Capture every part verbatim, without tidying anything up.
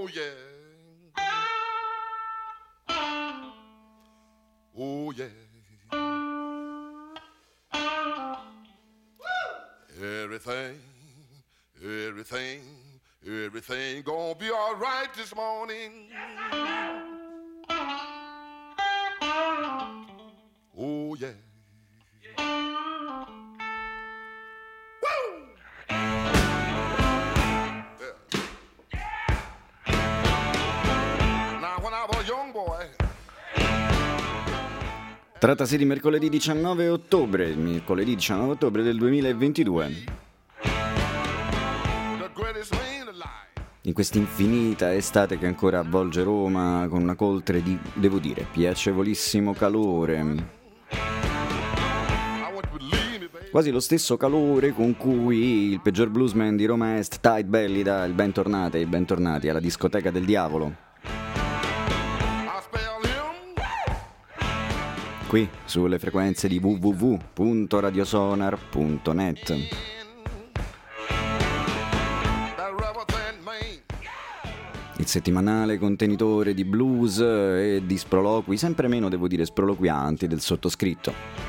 Oh yeah. Oh yeah. Everything, everything, everything gonna be all right this morning. Oh yeah. Woo! Yeah. Now when I was a young boy. Trattasi di mercoledì diciannove ottobre, mercoledì diciannove ottobre del duemilaventidue. In questa infinita estate che ancora avvolge Roma con una coltre di, devo dire, piacevolissimo calore. Quasi lo stesso calore con cui il peggior bluesman di Roma Est, Tight Belly, dà il bentornati, bentornati alla discoteca del diavolo. Qui sulle frequenze di w w w punto radiosonar punto net. Il settimanale contenitore di blues e di sproloqui, sempre meno devo dire sproloquianti, del sottoscritto.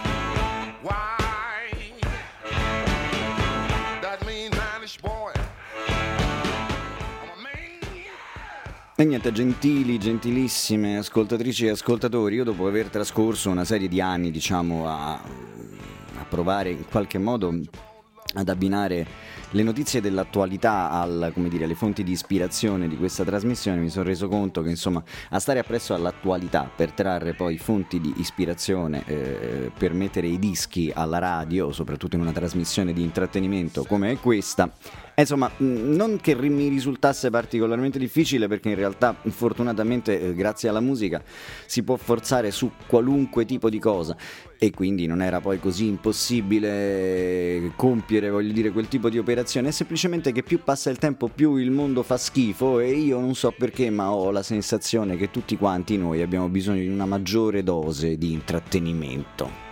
E niente, gentili, gentilissime ascoltatrici e ascoltatori, io dopo aver trascorso una serie di anni, diciamo, a, a provare in qualche modo ad abbinare le notizie dell'attualità al, come dire, alle fonti di ispirazione di questa trasmissione, mi sono reso conto che, insomma, a stare appresso all'attualità per trarre poi fonti di ispirazione, eh, per mettere i dischi alla radio, soprattutto in una trasmissione di intrattenimento come è questa, insomma, non che mi risultasse particolarmente difficile, perché in realtà fortunatamente eh, grazie alla musica si può forzare su qualunque tipo di cosa, e quindi non era poi così impossibile compiere, voglio dire, quel tipo di operazione. È semplicemente che più passa il tempo più il mondo fa schifo, e io non so perché, ma ho la sensazione che tutti quanti noi abbiamo bisogno di una maggiore dose di intrattenimento.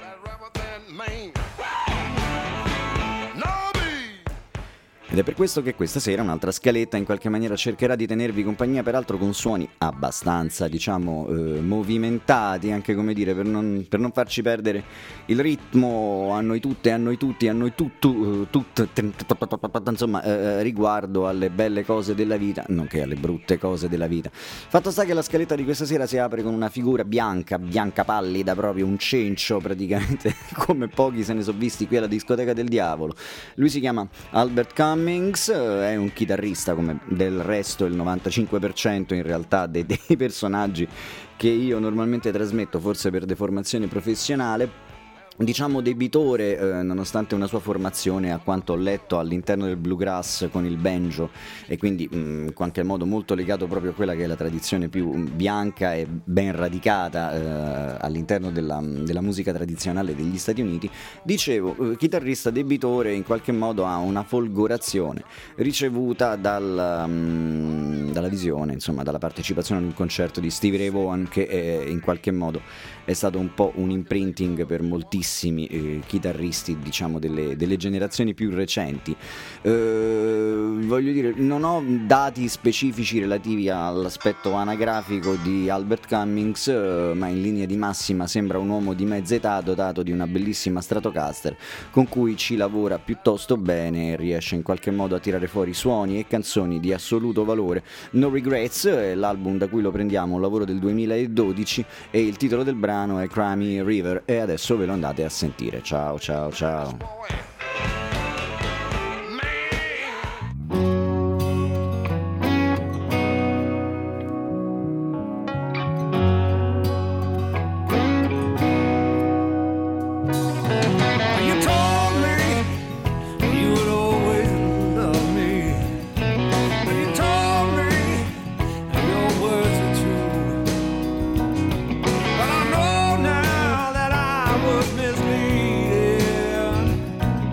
Ed è per questo che questa sera un'altra scaletta in qualche maniera cercherà di tenervi compagnia, peraltro con suoni abbastanza, diciamo, eh, movimentati, anche, come dire, per non, per non farci perdere il ritmo a noi tutte, a noi tutti, a noi tutto, tut, insomma, eh, riguardo alle belle cose della vita, nonché alle brutte cose della vita. Fatto sta che la scaletta di questa sera si apre con una figura bianca, bianca pallida, proprio un cencio praticamente, come pochi se ne sono visti qui alla discoteca del diavolo. Lui si chiama Albert Cummings. È un chitarrista, come del resto il novantacinque per cento in realtà dei, dei personaggi che io normalmente trasmetto, forse per deformazione professionale. Diciamo debitore, eh, nonostante una sua formazione, a quanto ho letto, all'interno del bluegrass con il banjo, e quindi mh, in qualche modo molto legato proprio a quella che è la tradizione più bianca e ben radicata eh, all'interno della, della musica tradizionale degli Stati Uniti. Dicevo, eh, chitarrista debitore, in qualche modo ha una folgorazione ricevuta dal, mh, dalla visione, insomma, dalla partecipazione ad un concerto di Stevie Ray Vaughan, che è, in qualche modo è stato un po' un imprinting per moltissimi eh, chitarristi, diciamo, delle, delle generazioni più recenti. Eh, voglio dire, non ho dati specifici relativi all'aspetto anagrafico di Albert Cummings, eh, ma in linea di massima sembra un uomo di mezza età dotato di una bellissima Stratocaster con cui ci lavora piuttosto bene e riesce in qualche modo a tirare fuori suoni e canzoni di assoluto valore. No Regrets è l'album da cui lo prendiamo, un lavoro del duemiladodici, e il titolo del brano è Crimey River, e adesso ve lo andate a sentire. Ciao ciao ciao. Misleading.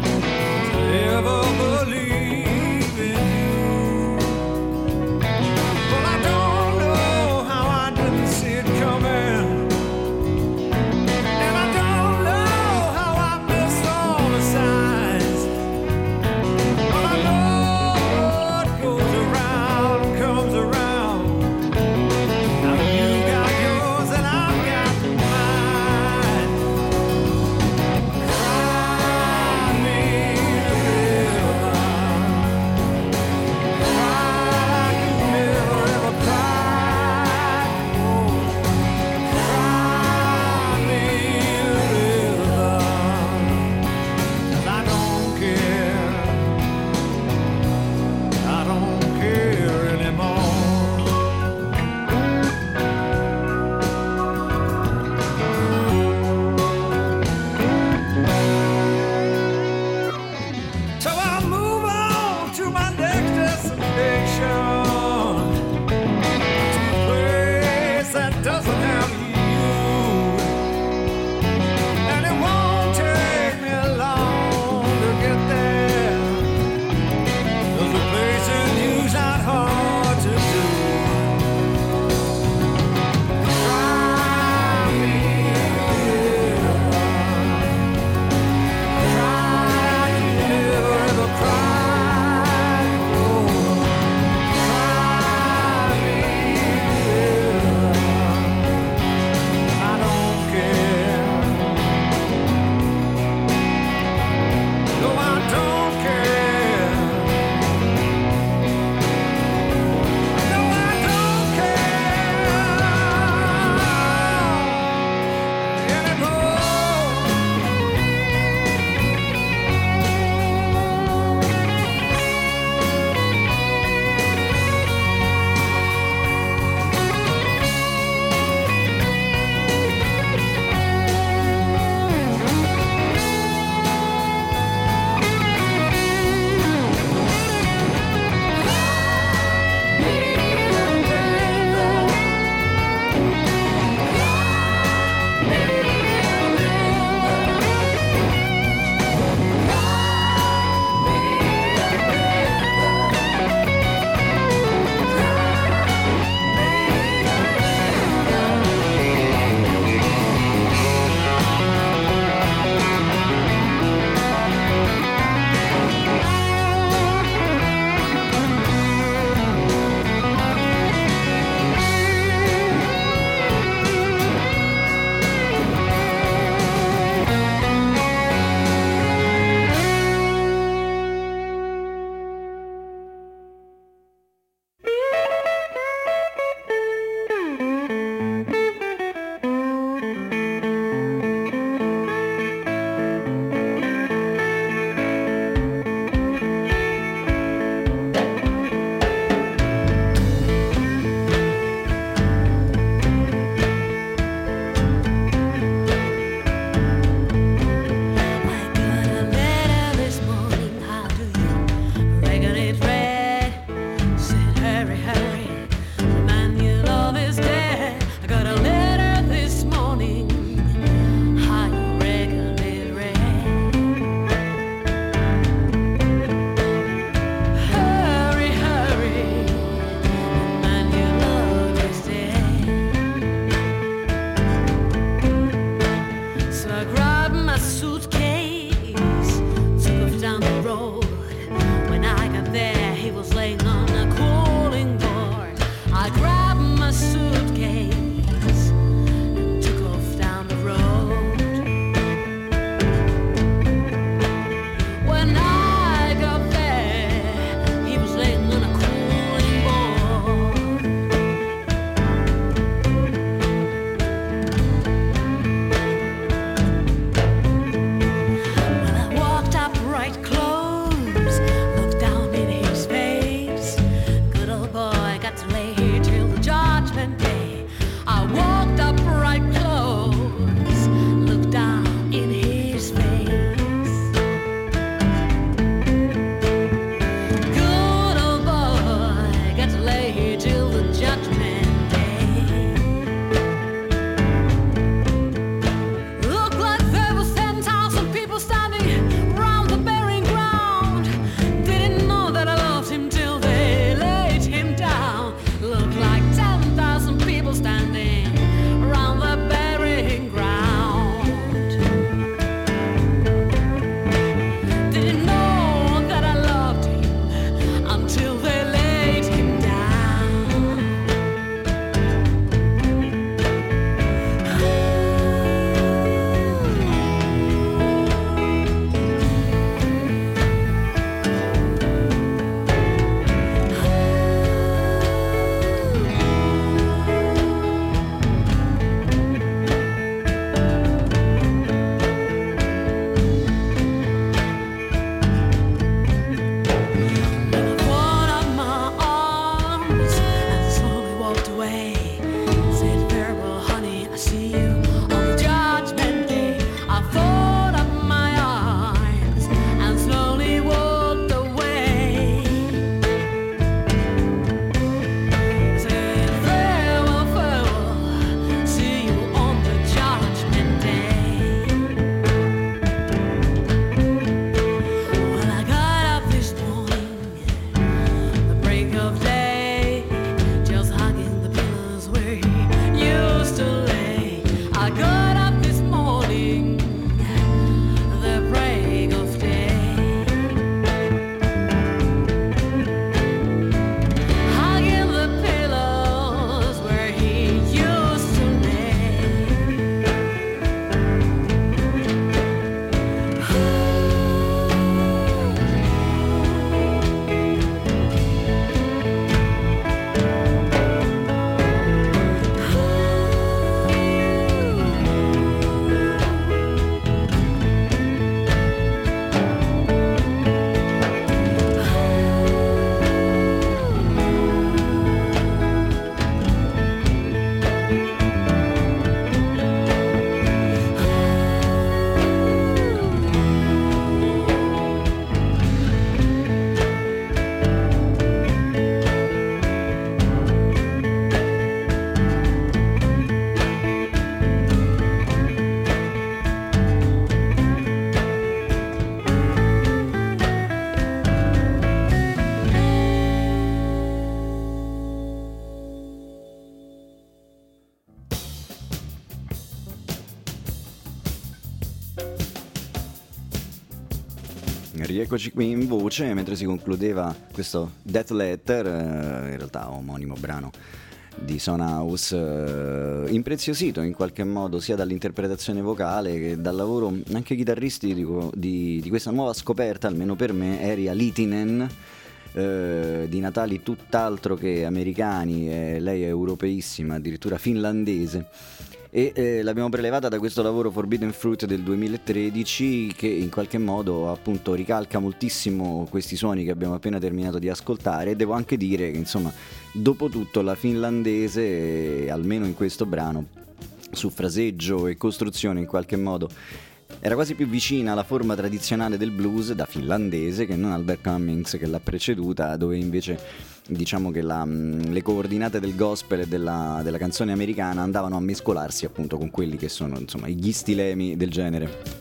Rieccoci qui in voce mentre si concludeva questo Death Letter, eh, in realtà omonimo brano di Son House, eh, impreziosito in qualche modo sia dall'interpretazione vocale che dal lavoro anche chitarristico di, di questa nuova scoperta, almeno per me, Erja Lehtinen, eh, di natali tutt'altro che americani, e lei è europeissima, addirittura finlandese. E eh, l'abbiamo prelevata da questo lavoro Forbidden Fruit del duemilatredici, che in qualche modo appunto ricalca moltissimo questi suoni che abbiamo appena terminato di ascoltare. E devo anche dire che insomma, dopo tutto la finlandese, eh, almeno in questo brano, su fraseggio e costruzione in qualche modo era quasi più vicina alla forma tradizionale del blues da finlandese che non Albert Cummings che l'ha preceduta, dove invece diciamo che la, le coordinate del gospel e della, della canzone americana andavano a mescolarsi appunto con quelli che sono insomma gli stilemi del genere.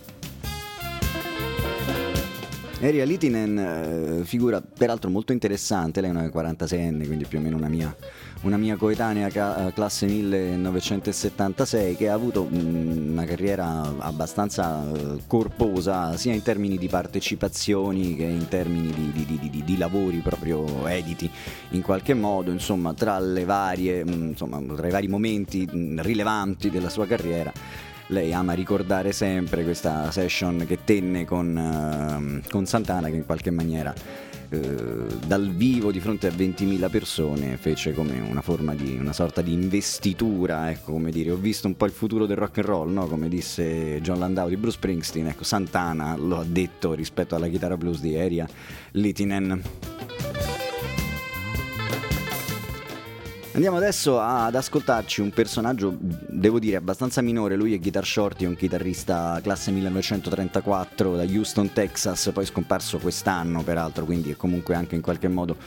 Erja Lehtinen, eh, figura peraltro molto interessante, lei è una quarantaseienne, quindi più o meno una mia, una mia coetanea ca- classe millenovecentosettantasei, che ha avuto mh, una carriera abbastanza eh, corposa sia in termini di partecipazioni che in termini di, di, di, di, di lavori proprio editi in qualche modo, insomma tra le varie, mh, insomma, tra i vari momenti mh, rilevanti della sua carriera. Lei ama ricordare sempre questa session che tenne con, uh, con Santana, che in qualche maniera uh, dal vivo di fronte a ventimila persone fece come una forma di una sorta di investitura, ecco, come dire, ho visto un po' il futuro del rock and roll, no? Come disse John Landau di Bruce Springsteen, ecco, Santana lo ha detto rispetto alla chitarra blues di Erja Lehtinen. Andiamo adesso ad ascoltarci un personaggio, devo dire, abbastanza minore. Lui è Guitar Shorty, è un chitarrista classe millenovecentotrentaquattro da Houston, Texas, poi scomparso quest'anno peraltro, quindi è comunque anche in qualche modo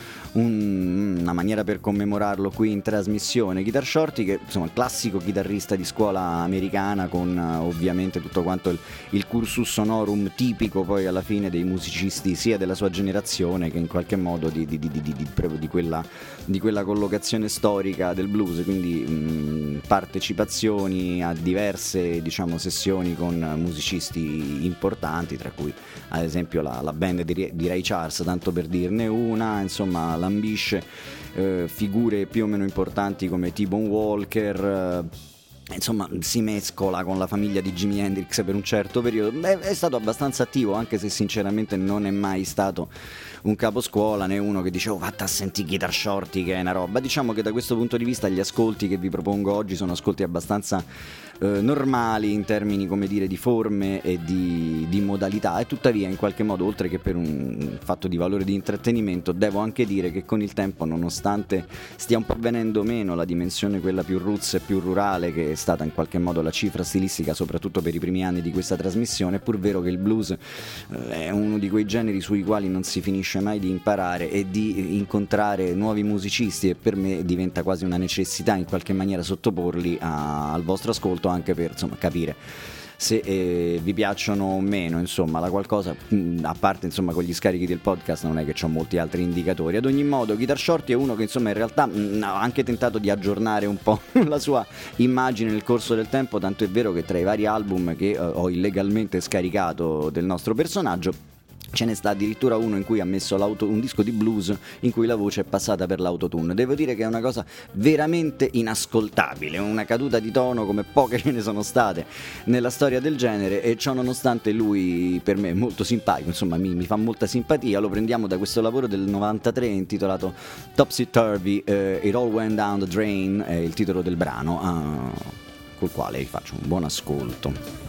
un, una maniera per commemorarlo qui in trasmissione. Guitar Shorty, che insomma il classico chitarrista di scuola americana, con uh, ovviamente tutto quanto il, il cursus honorum tipico poi alla fine dei musicisti sia della sua generazione che in qualche modo di, di, di, di, di, di, di, quella, di quella collocazione storica del blues, quindi mh, partecipazioni a diverse, diciamo, sessioni con musicisti importanti, tra cui ad esempio la, la band di, di Ray Charles, tanto per dirne una, insomma lambisce eh, figure più o meno importanti come T-Bone Walker, eh, insomma si mescola con la famiglia di Jimi Hendrix per un certo periodo. È, è stato abbastanza attivo, anche se sinceramente non è mai stato un caposcuola né uno che dicevo oh, vatta a sentire Guitar Shorty che è una roba. Diciamo che da questo punto di vista gli ascolti che vi propongo oggi sono ascolti abbastanza eh, normali in termini, come dire, di forme e di, di modalità, e tuttavia in qualche modo, oltre che per un fatto di valore di intrattenimento, devo anche dire che con il tempo, nonostante stia un po' venendo meno la dimensione quella più roots e più rurale che è stata in qualche modo la cifra stilistica soprattutto per i primi anni di questa trasmissione, è pur vero che il blues eh, è uno di quei generi sui quali non si finisce mai di imparare e di incontrare nuovi musicisti, e per me diventa quasi una necessità in qualche maniera sottoporli a, al vostro ascolto, anche per insomma capire se eh, vi piacciono o meno, insomma la qualcosa, mh, a parte insomma con gli scarichi del podcast non è che ho molti altri indicatori. Ad ogni modo Guitar Shorty è uno che insomma in realtà mh, ha anche tentato di aggiornare un po' la sua immagine nel corso del tempo, tanto è vero che tra i vari album che eh, ho illegalmente scaricato del nostro personaggio ce ne sta addirittura uno in cui ha messo un disco di blues in cui la voce è passata per l'autotune. Devo dire che è una cosa veramente inascoltabile, una caduta di tono come poche ce ne sono state nella storia del genere, e ciò nonostante lui per me è molto simpatico, insomma mi, mi fa molta simpatia. Lo prendiamo da questo lavoro del novantatré intitolato Topsy Turvy, eh, It All Went Down the Drain è il titolo del brano, eh, col quale vi faccio un buon ascolto.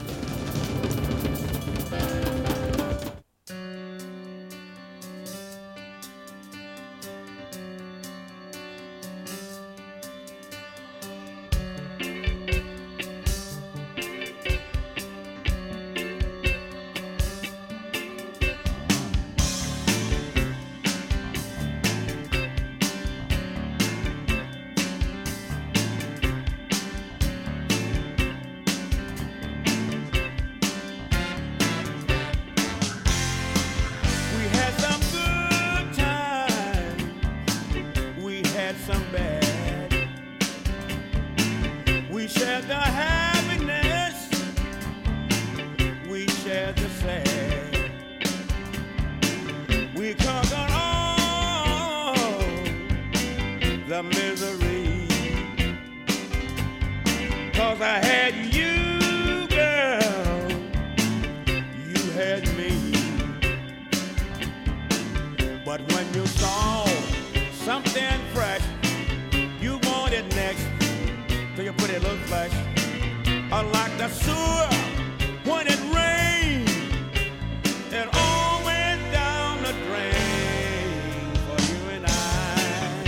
the sewer when it rained. It all went down the drain for you and I.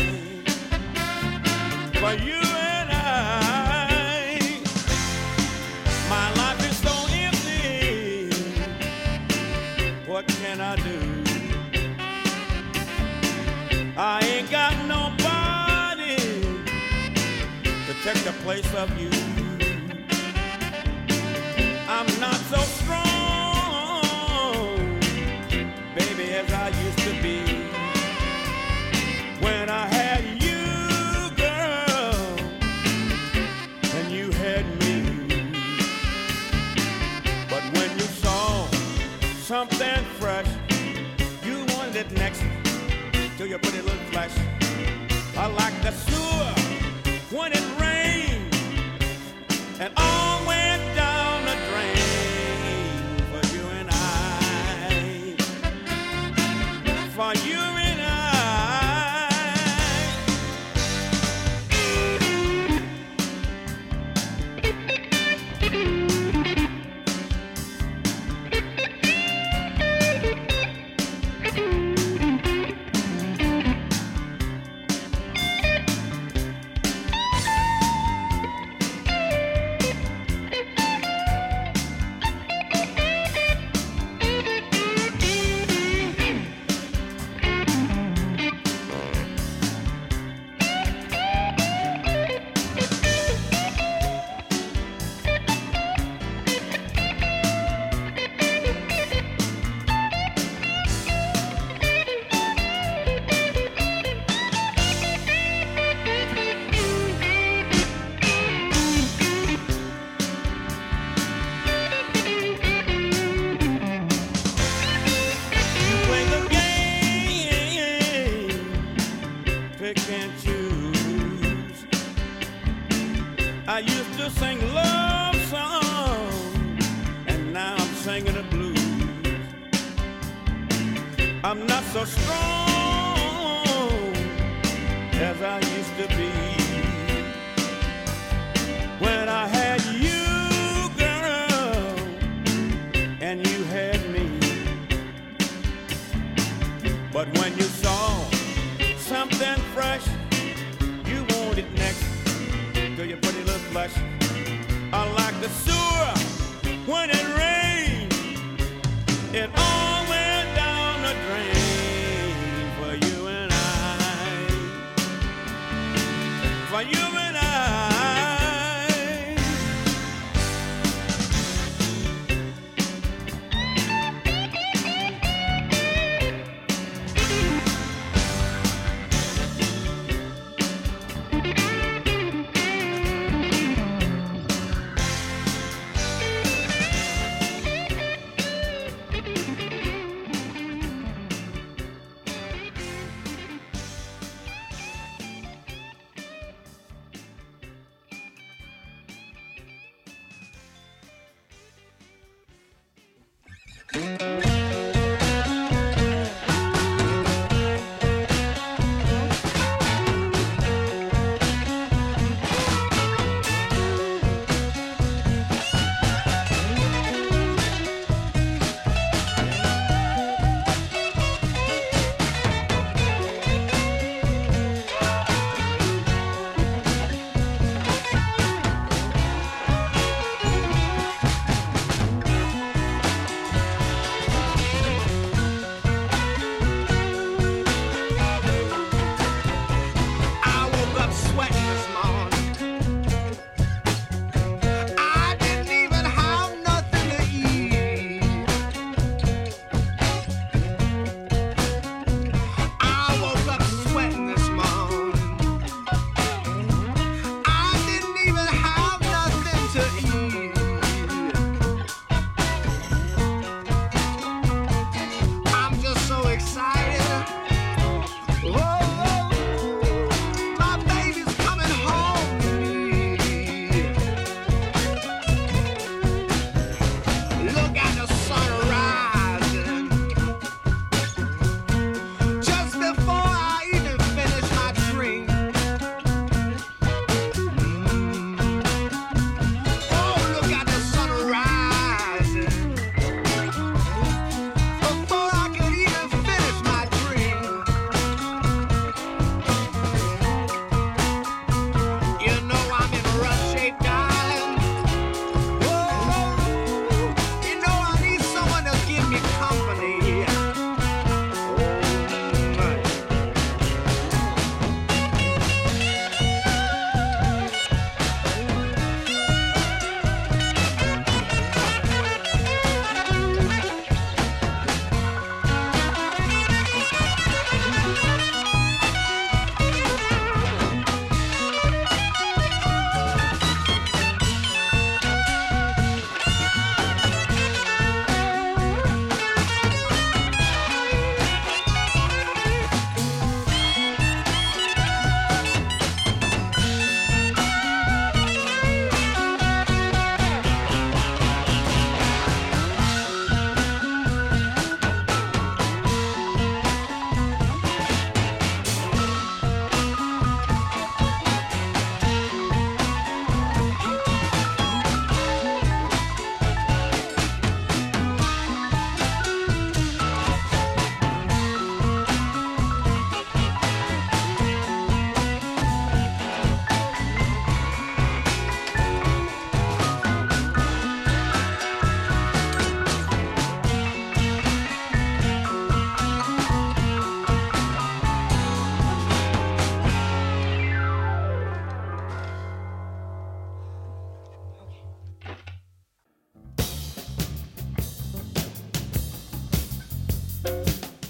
For you and I. My life is so empty. What can I do? I ain't got nobody to take the place of you. I'm not so strong, baby, as I used to be. When I had you, girl, and you had me. But when you saw something fresh, you wanted it next till you put a little flesh. I like the sewer when it rained and all went down the drain for you and I. For you and and choose. I used to sing love songs, and now I'm singing the blues. I'm not so strong as I used to be. When I had you, girl, and you had me. But when you saw something fresh, you want it next till you put a little flesh. I like the sewer when it rained, it all went down the drain for you and I. For you and I.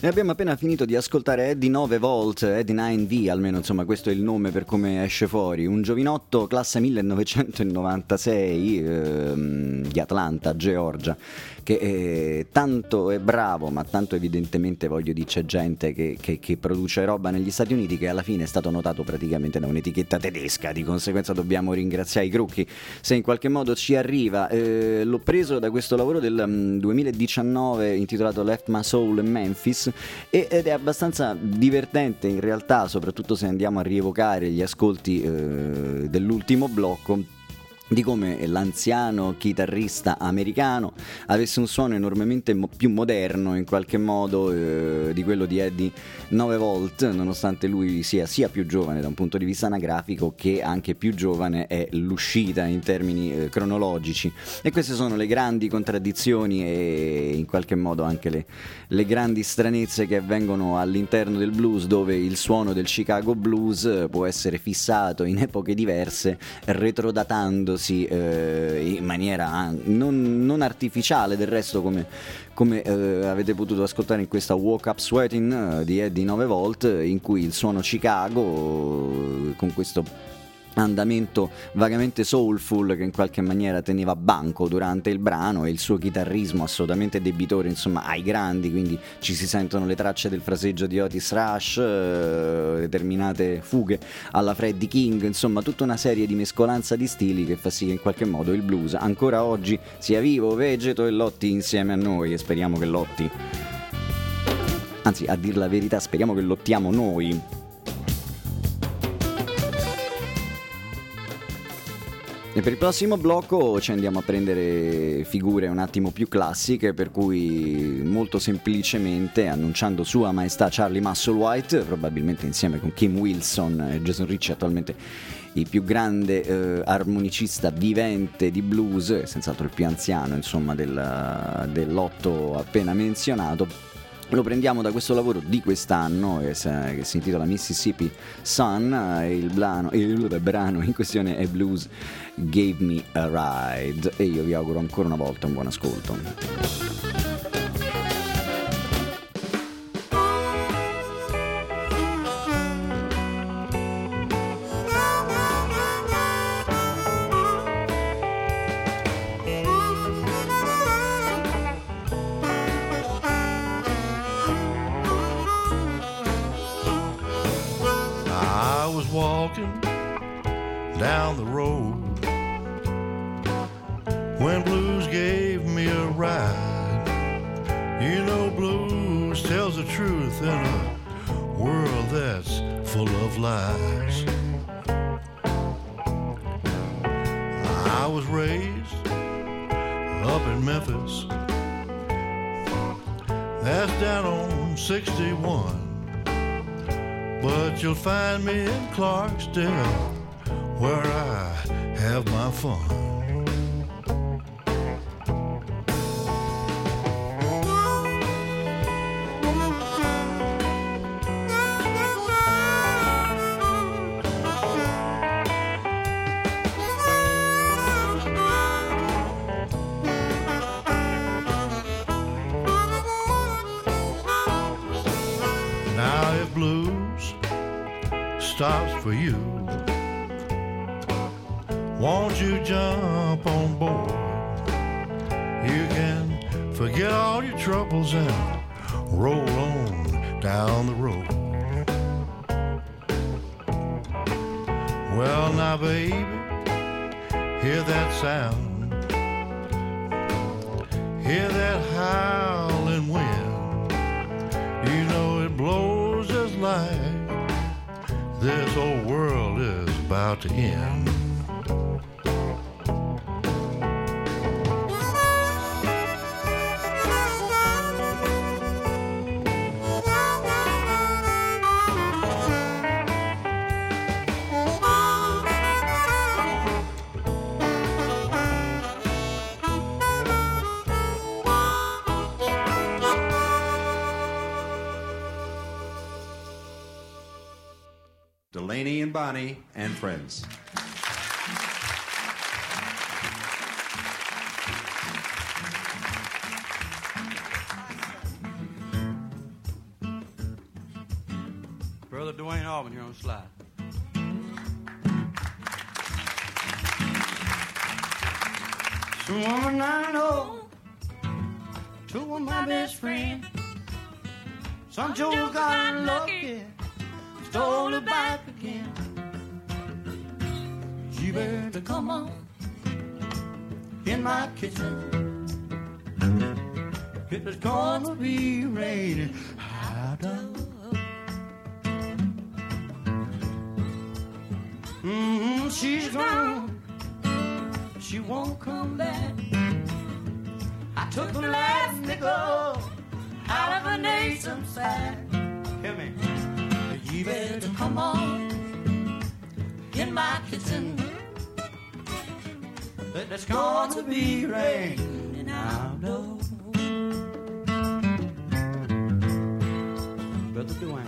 Ne abbiamo appena finito di ascoltare Eddie nove volt, Eddie nove V, almeno insomma questo è il nome per come esce fuori, un giovinotto classe millenovecentonovantasei ehm, di Atlanta, Georgia, che è tanto è bravo, ma tanto evidentemente voglio dire c'è gente che, che, che produce roba negli Stati Uniti che alla fine è stato notato praticamente da un'etichetta tedesca, di conseguenza dobbiamo ringraziare i Crocchi se in qualche modo ci arriva. Eh, l'ho preso da questo lavoro del um, duemiladiciannove intitolato Left My Soul in Memphis ed è abbastanza divertente in realtà, soprattutto se andiamo a rievocare gli ascolti eh, dell'ultimo blocco, di come l'anziano chitarrista americano avesse un suono enormemente mo- più moderno in qualche modo eh, di quello di Eddie nove volt, nonostante lui sia sia più giovane da un punto di vista anagrafico che anche più giovane è l'uscita in termini eh, cronologici. E queste sono le grandi contraddizioni e in qualche modo anche le, le grandi stranezze che avvengono all'interno del blues, dove il suono del Chicago blues può essere fissato in epoche diverse, retrodatandosi Eh, in maniera non, non artificiale, del resto come, come eh, avete potuto ascoltare in questa Woke Up Sweating eh, di Eddie nove volt, in cui il suono Chicago eh, con questo andamento vagamente soulful che in qualche maniera teneva banco durante il brano, e il suo chitarrismo assolutamente debitore insomma ai grandi, quindi ci si sentono le tracce del fraseggio di Otis Rush, eh, determinate fughe alla Freddie King, insomma tutta una serie di mescolanza di stili che fa sì che in qualche modo il blues ancora oggi sia vivo, vegeto e lotti insieme a noi, e speriamo che lotti, anzi a dir la verità speriamo che lottiamo noi. E per il prossimo blocco ci andiamo a prendere figure un attimo più classiche, per cui molto semplicemente, annunciando Sua Maestà Charlie Musselwhite, probabilmente insieme con Kim Wilson e Jason Ricci, attualmente il più grande eh, armonicista vivente di blues, senz'altro il più anziano insomma del, dell'otto appena menzionato. Lo prendiamo da questo lavoro di quest'anno che si intitola Mississippi Sun, e il brano, il brano in questione è Blues Gave Me a Ride, e io vi auguro ancora una volta un buon ascolto. Down the road when blues gave me a ride. You know blues tells the truth in a world that's full of lies. I was raised up in Memphis, that's down on sixty-one, but you'll find me in Clarksdale where I have my fun. Now if blues stops for you, won't you jump on board? You can forget all your troubles and roll on down the road. Well now baby, hear that sound, hear that howling wind. You know it blows just like this whole world is about to end. Delaney and Bonnie and Friends. Marvin here on slide. Some woman I know, two of my best friends. Some Joe got lucky, stole it back again. You better come on in my kitchen. It's gonna be raining out of. Mm-hmm, she's gone, she won't come back. I took the last nickel out of a nation's sack. Hear me? You better come on in my kitchen. It's gonna be raining out of. Brother Dwayne.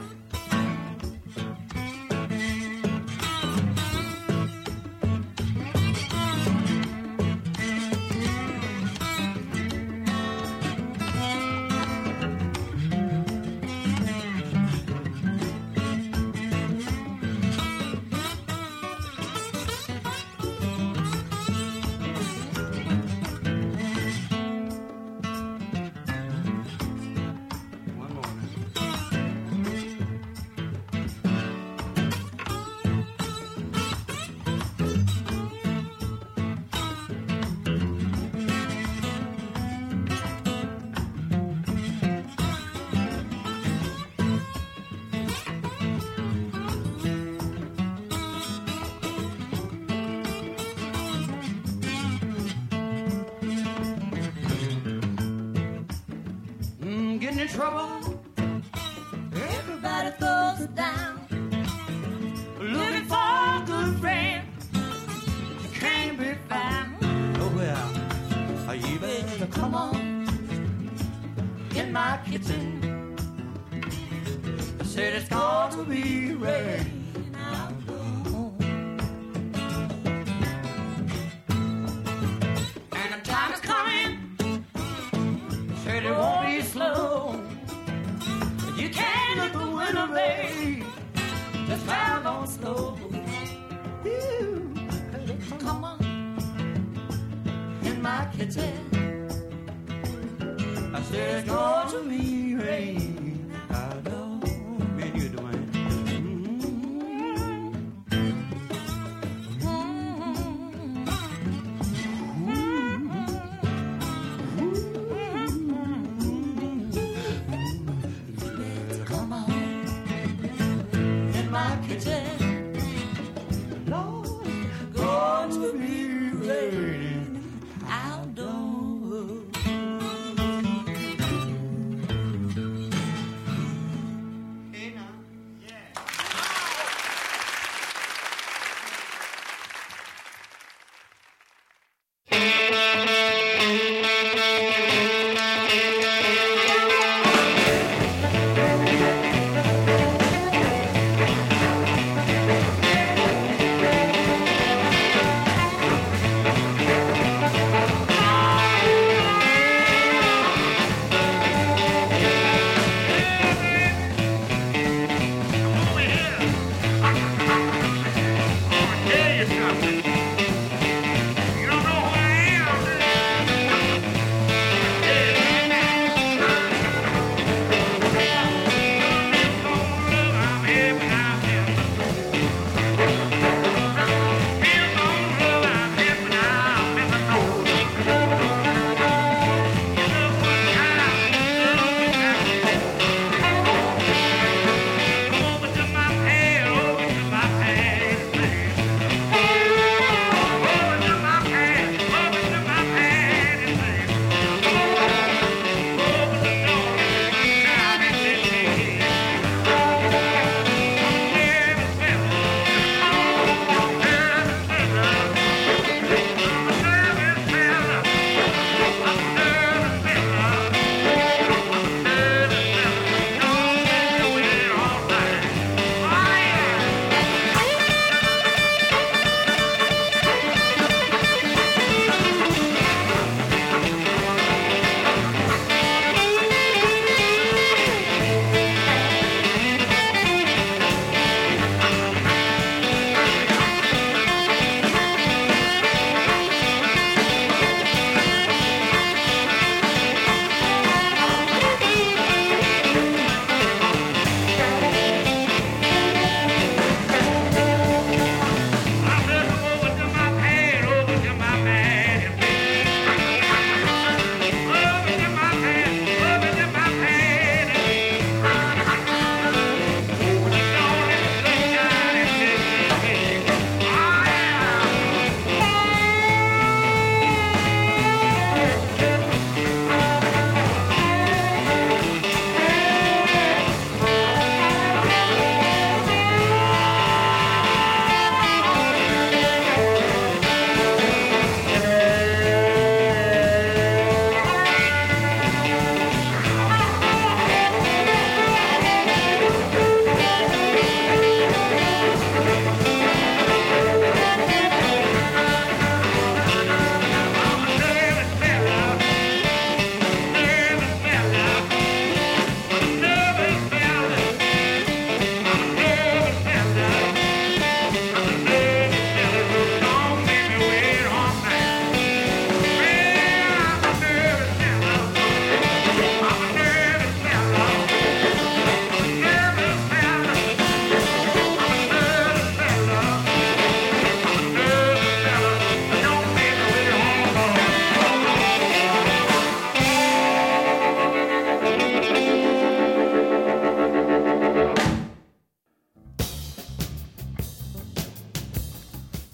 Trouble, everybody throws it down. Looking for a good friend, you can't be found. Oh well, you better come on in my kitchen. I said it's gonna be raining out home, and the time is coming. Said it won't be slow. You can't let the winter rain just drive on slow. You come on in my kitchen. I said it's going to be rain. I know. Me and you, Dwayne.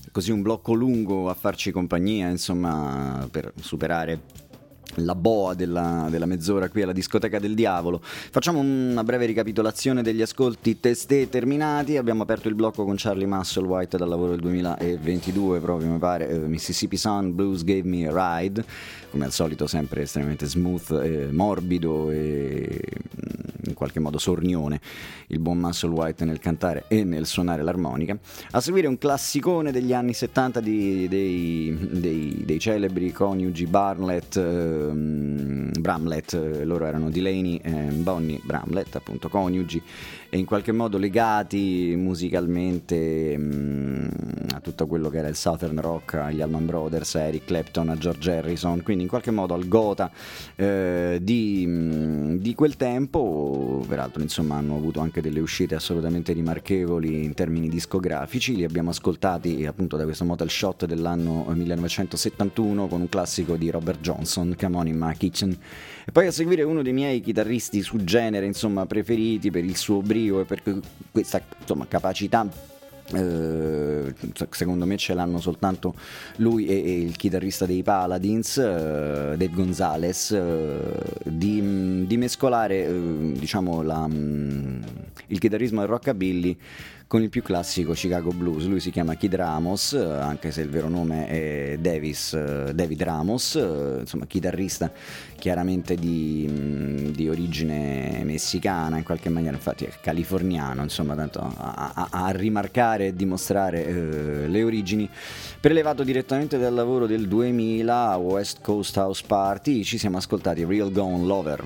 così un blocco lungo a farci compagnia, insomma, per superare la boa della, della mezz'ora qui alla discoteca del diavolo. Facciamo una breve ricapitolazione degli ascolti testé terminati. Abbiamo aperto il blocco con Charlie Musselwhite dal lavoro del duemilaventidue proprio, mi pare, uh, Mississippi Sun Blues Gave Me a Ride, come al solito sempre estremamente smooth, eh, morbido e in qualche modo sornione il buon Musselwhite nel cantare e nel suonare l'armonica. A seguire un classicone degli anni settanta di, dei, dei, dei celebri coniugi Barnett, eh, Bramlett, loro erano Delaney e Bonnie Bramlett, appunto coniugi e in qualche modo legati musicalmente mh, a tutto quello che era il Southern Rock, agli Allman Brothers, a Eric Clapton, a George Harrison, quindi in qualche modo al gotha eh, di, mh, di quel tempo. Peraltro insomma hanno avuto anche delle uscite assolutamente rimarchevoli in termini discografici. Li abbiamo ascoltati appunto da questo Motel Shot dell'anno millenovecentosettantuno con un classico di Robert Johnson, Come On In My Kitchen, e poi a seguire uno dei miei chitarristi su genere insomma preferiti per il suo brio e per questa insomma capacità. Uh, secondo me ce l'hanno soltanto lui e, e il chitarrista dei Paladins, uh, Dave Gonzalez, uh, di, di mescolare uh, diciamo la, um, il chitarrismo del rockabilly con il più classico Chicago Blues. Lui si chiama Kid Ramos, anche se il vero nome è Davis, David Ramos, insomma chitarrista chiaramente di, di origine messicana in qualche maniera, infatti è californiano, insomma tanto a, a, a rimarcare e dimostrare eh, le origini. Prelevato direttamente dal lavoro del duemila, West Coast House Party, ci siamo ascoltati Real Gone Lover.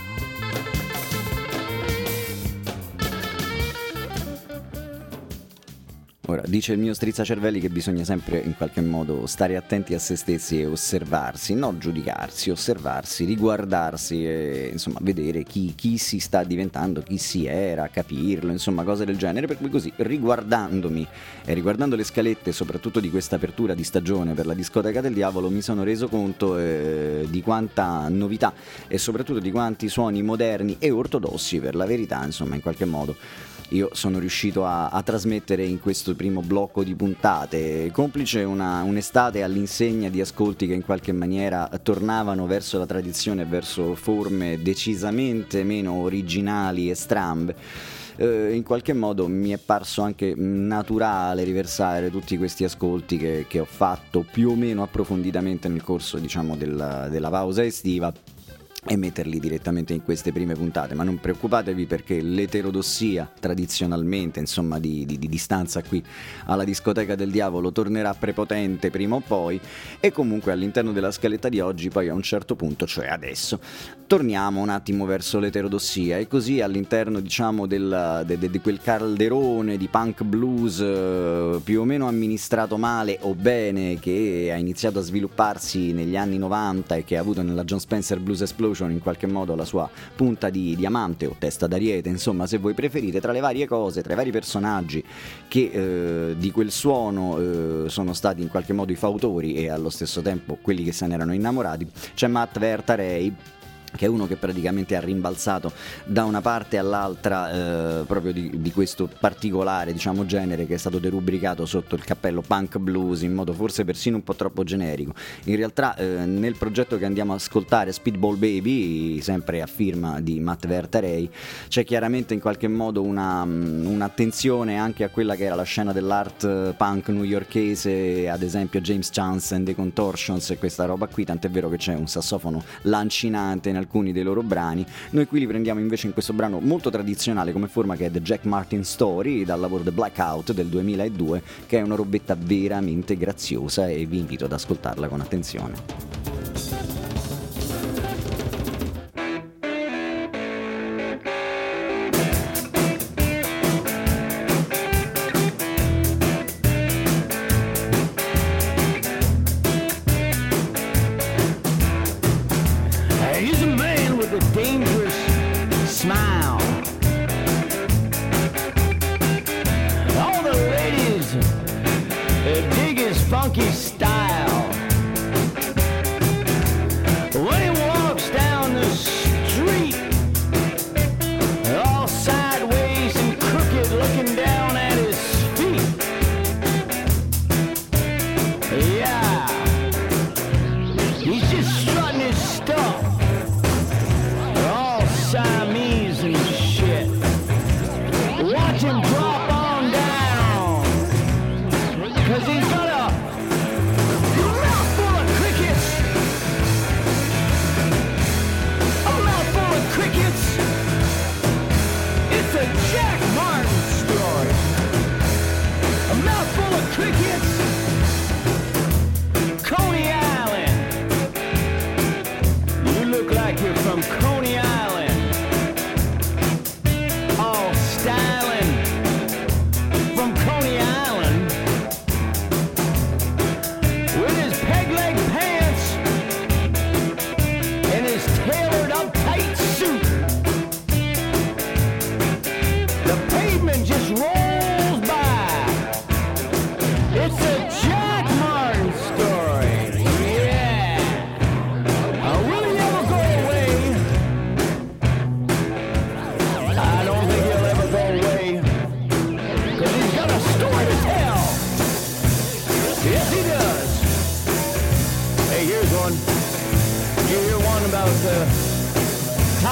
Ora, dice il mio strizzacervelli che bisogna sempre in qualche modo stare attenti a se stessi e osservarsi, non giudicarsi, osservarsi, riguardarsi e insomma vedere chi, chi si sta diventando, chi si era, capirlo, insomma cose del genere. Per cui così, riguardandomi e riguardando le scalette soprattutto di questa apertura di stagione per la discoteca del diavolo, mi sono reso conto eh, di quanta novità e soprattutto di quanti suoni moderni e ortodossi, per la verità, insomma in qualche modo io sono riuscito a, a trasmettere in questo primo blocco di puntate, complice una, un'estate all'insegna di ascolti che in qualche maniera tornavano verso la tradizione e verso forme decisamente meno originali e strambe. Eh, in qualche modo mi è parso anche naturale riversare tutti questi ascolti che, che ho fatto più o meno approfonditamente nel corso, diciamo, della, della pausa estiva, e metterli direttamente in queste prime puntate. Ma non preoccupatevi, perché l'eterodossia tradizionalmente insomma di, di, di distanza qui alla discoteca del diavolo tornerà prepotente prima o poi, e comunque all'interno della scaletta di oggi poi a un certo punto, cioè adesso, torniamo un attimo verso l'eterodossia, e così all'interno diciamo del, de, de, di quel calderone di punk blues eh, più o meno amministrato male o bene, che ha iniziato a svilupparsi negli anni novanta e che ha avuto nella John Spencer Blues Explosion in qualche modo la sua punta di diamante o testa d'ariete, insomma se voi preferite, tra le varie cose, tra i vari personaggi che eh, di quel suono eh, sono stati in qualche modo i fautori e allo stesso tempo quelli che se ne erano innamorati, c'è Matt Vertarei, che è uno che praticamente ha rimbalzato da una parte all'altra eh, proprio di, di questo particolare diciamo genere che è stato derubricato sotto il cappello punk blues in modo forse persino un po' troppo generico. In realtà eh, nel progetto che andiamo a ascoltare, Speedball Baby, sempre a firma di Matt Vertarei, c'è chiaramente in qualche modo una, un'attenzione anche a quella che era la scena dell'art punk newyorkese, ad esempio James Chance and the Contortions e questa roba qui, tant'è vero che c'è un sassofono lancinante alcuni dei loro brani. Noi qui li prendiamo invece in questo brano molto tradizionale come forma, che è The Jack Martin Story, dal lavoro The Blackout del duemiladue, che è una robetta veramente graziosa e vi invito ad ascoltarla con attenzione.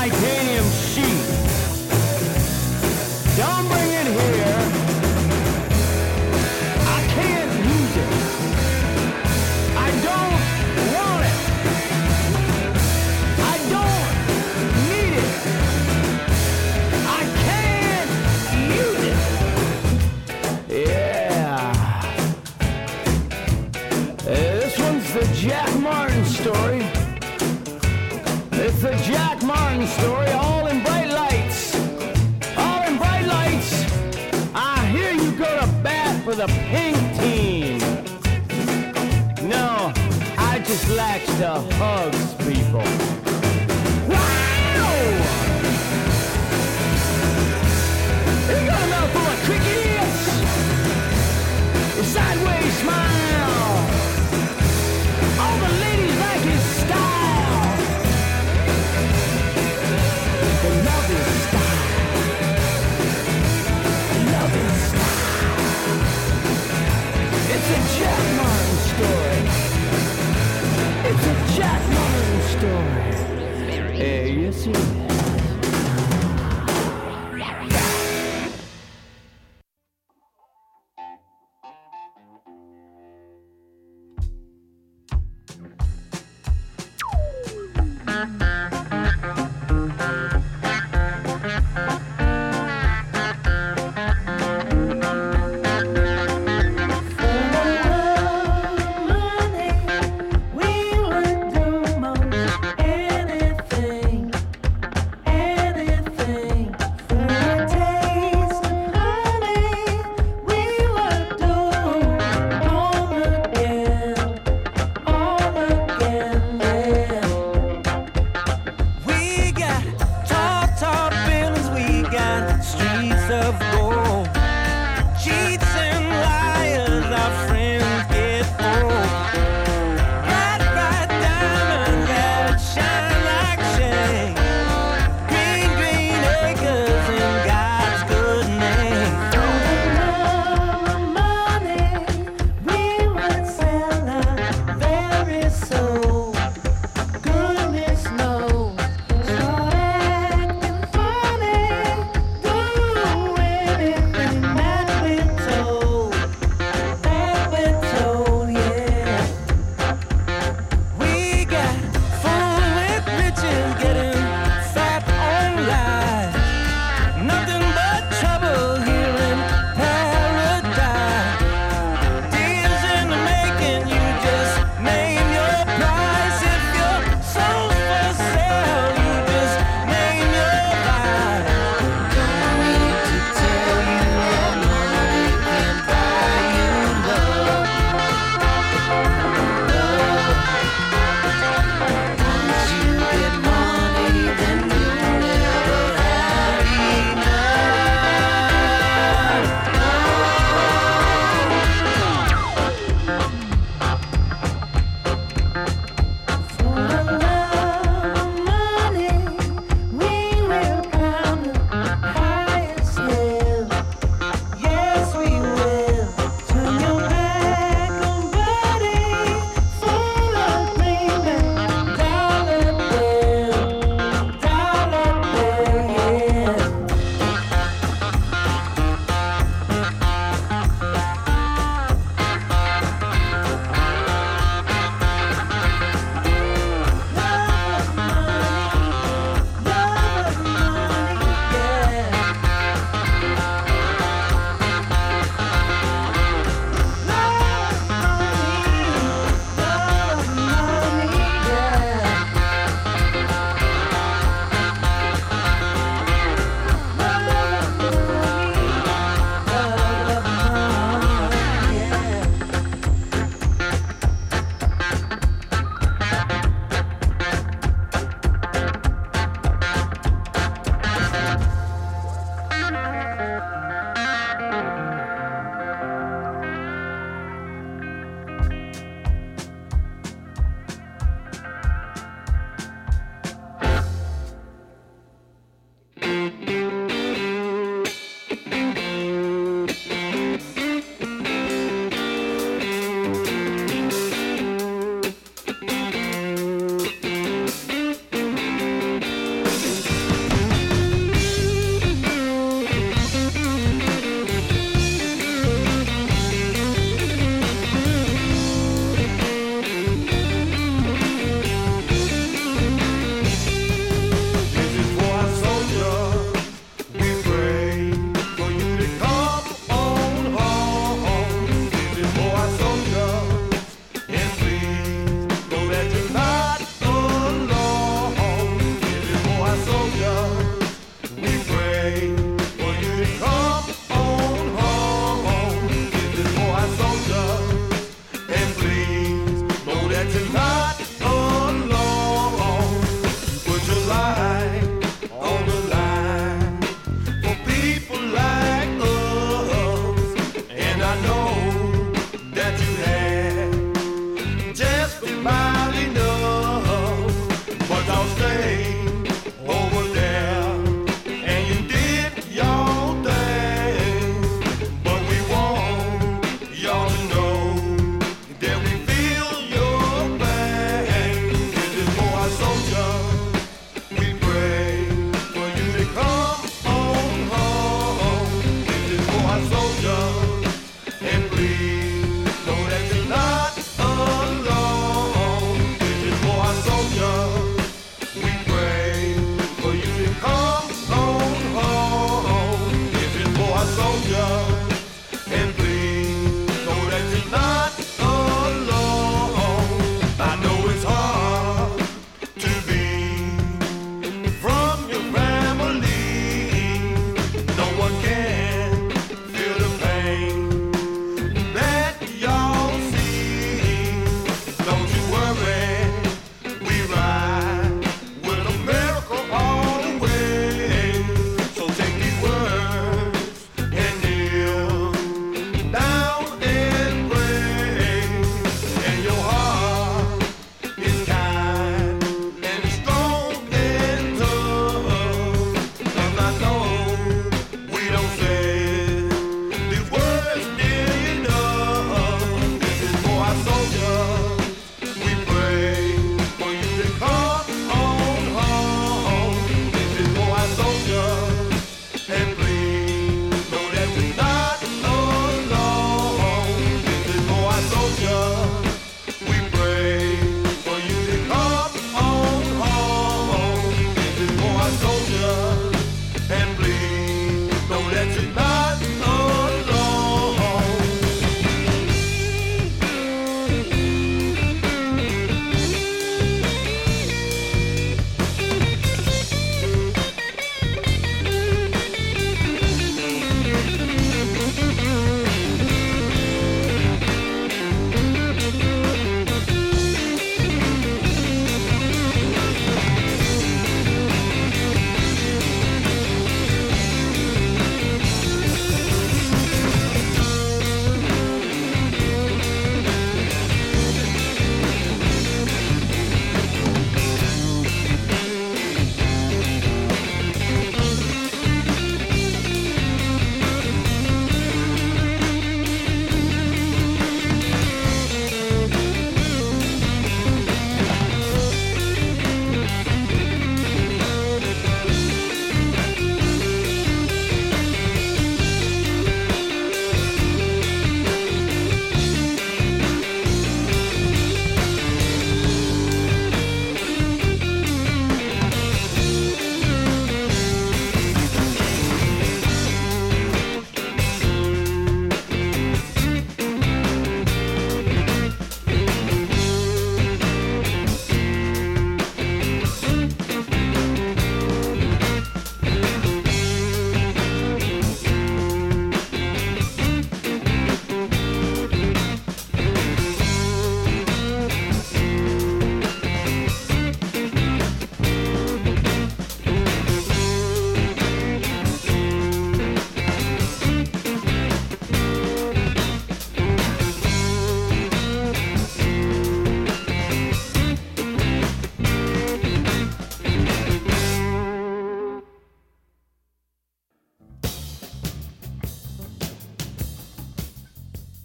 titanium sheet. Don't bring it here. I can't use it. I don't want it. I don't need it. I can't use it. Yeah. Uh, this one's the Jack Martin story. It's the Jack Martin story, all in bright lights. All in bright lights. I hear you go to bat for the pink team. No, I just like to hugs people. Wow! You got a mouthful of crickets. A sideways smile. All the ladies like his style. They love his style. Love his style. It's a Jack Martin story. It's a Jack Martin story. Hey, you see that? We would do most anything.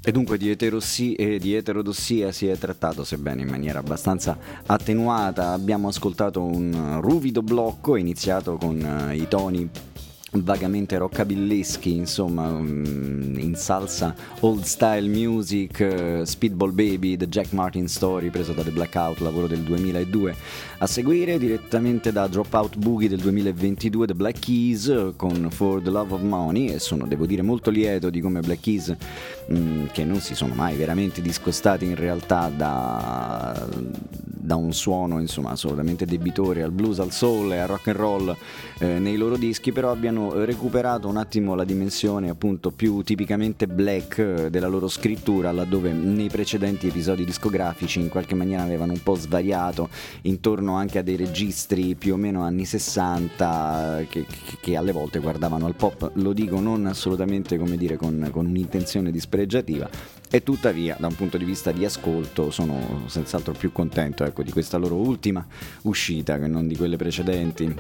E dunque di, eterossi- e di eterodossia si è trattato, sebbene in maniera abbastanza attenuata. Abbiamo ascoltato un ruvido blocco iniziato con uh, i toni vagamente rockabilleschi, insomma, in salsa old style music, uh, Speedball Baby, The Jack Martin Story, preso da The Blackout, lavoro del duemiladue. A seguire, direttamente da Dropout Boogie del duemilaventidue, The Black Keys con For the Love of Money, e sono, devo dire, molto lieto di come Black Keys, mh, che non si sono mai veramente discostati in realtà da, da un suono, insomma, assolutamente debitore al blues, al soul e al rock and roll eh, nei loro dischi, però abbiano recuperato un attimo la dimensione appunto più tipicamente black della loro scrittura, laddove nei precedenti episodi discografici in qualche maniera avevano un po' svariato intorno anche a dei registri più o meno anni sessanta che, che, che alle volte guardavano al pop. Lo dico non assolutamente, come dire, con, con un'intenzione dispregiativa, e tuttavia da un punto di vista di ascolto sono senz'altro più contento, ecco, di questa loro ultima uscita che non di quelle precedenti.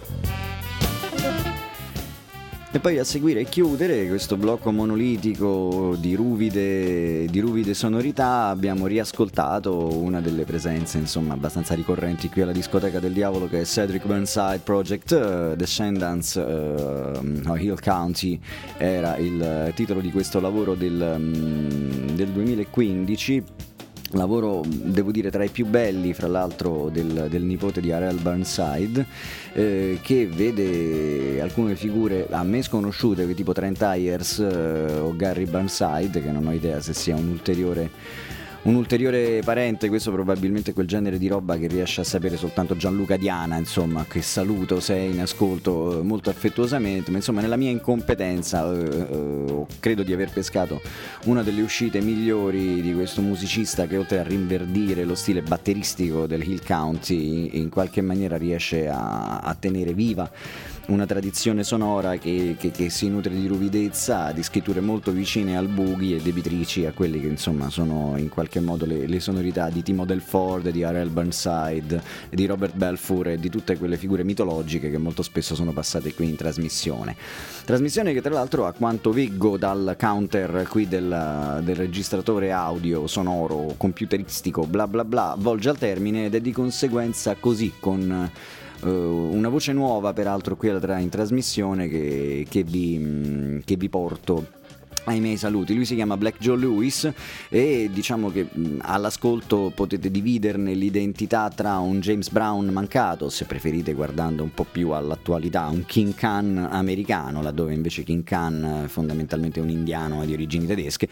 E poi a seguire e chiudere questo blocco monolitico di ruvide, di ruvide sonorità abbiamo riascoltato una delle presenze, insomma, abbastanza ricorrenti qui alla discoteca del diavolo, che è Cedric Burnside Project, uh, Descendants uh, of Hill County era il titolo di questo lavoro del, um, del duemilaquindici. Lavoro, devo dire, tra i più belli, fra l'altro, del, del nipote di Harel Burnside, eh, che vede alcune figure a me sconosciute, tipo Trent Ayers eh, o Gary Burnside, che non ho idea se sia un ulteriore un ulteriore parente. Questo probabilmente è quel genere di roba che riesce a sapere soltanto Gianluca Diana, insomma, che saluto se è in ascolto molto affettuosamente, ma insomma nella mia incompetenza eh, eh, credo di aver pescato una delle uscite migliori di questo musicista, che oltre a rinverdire lo stile batteristico del Hill County in qualche maniera riesce a, a tenere viva una tradizione sonora che, che, che si nutre di ruvidezza, di scritture molto vicine al boogie e debitrici a quelli che insomma sono in qualche modo le, le sonorità di Timo Delford, di Harel Burnside, di Robert Balfour e di tutte quelle figure mitologiche che molto spesso sono passate qui in trasmissione. Trasmissione che tra l'altro, a quanto veggo dal counter qui del, del registratore audio sonoro computeristico bla bla bla, volge al termine, ed è di conseguenza così, con Uh, una voce nuova peraltro qui in trasmissione che, che, vi, che vi porto ai miei saluti. Lui si chiama Black Joe Lewis e diciamo che mh, all'ascolto potete dividerne l'identità tra un James Brown mancato, se preferite guardando un po' più all'attualità, un King Khan americano, laddove invece King Khan è fondamentalmente un indiano di origini tedesche,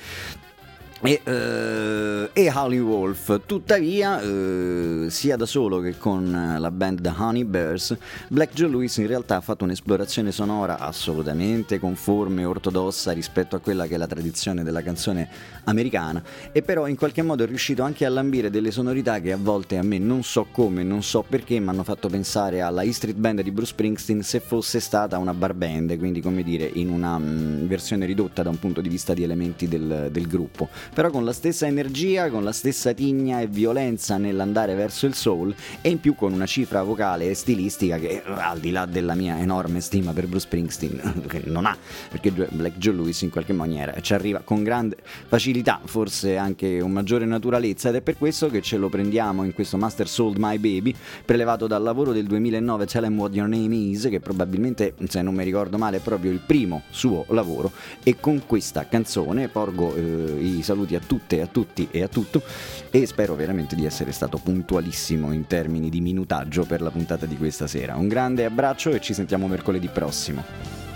E, uh, e Howlin' Wolf. Tuttavia, uh, sia da solo che con la band The Honey Bears, Black Joe Lewis in realtà ha fatto un'esplorazione sonora assolutamente conforme e ortodossa rispetto a quella che è la tradizione della canzone americana, e però in qualche modo è riuscito anche a lambire delle sonorità che a volte, a me non so come, non so perché, mi hanno fatto pensare alla E Street Band di Bruce Springsteen se fosse stata una bar band, quindi come dire in una mh, versione ridotta da un punto di vista di elementi del, del gruppo, però con la stessa energia, con la stessa tigna e violenza nell'andare verso il soul, e in più con una cifra vocale e stilistica che, al di là della mia enorme stima per Bruce Springsteen, che non ha, perché Black Joe Lewis in qualche maniera ci arriva con grande facilità, forse anche un maggiore naturalezza, ed è per questo che ce lo prendiamo in questo Master Sold My Baby, prelevato dal lavoro del duemilanove Tell 'Em What Your Name Is, che probabilmente, se non mi ricordo male, è proprio il primo suo lavoro, e con questa canzone porgo eh, i saluti a tutte, a tutti e a tutto, e spero veramente di essere stato puntualissimo in termini di minutaggio per la puntata di questa sera. Un grande abbraccio e ci sentiamo mercoledì prossimo.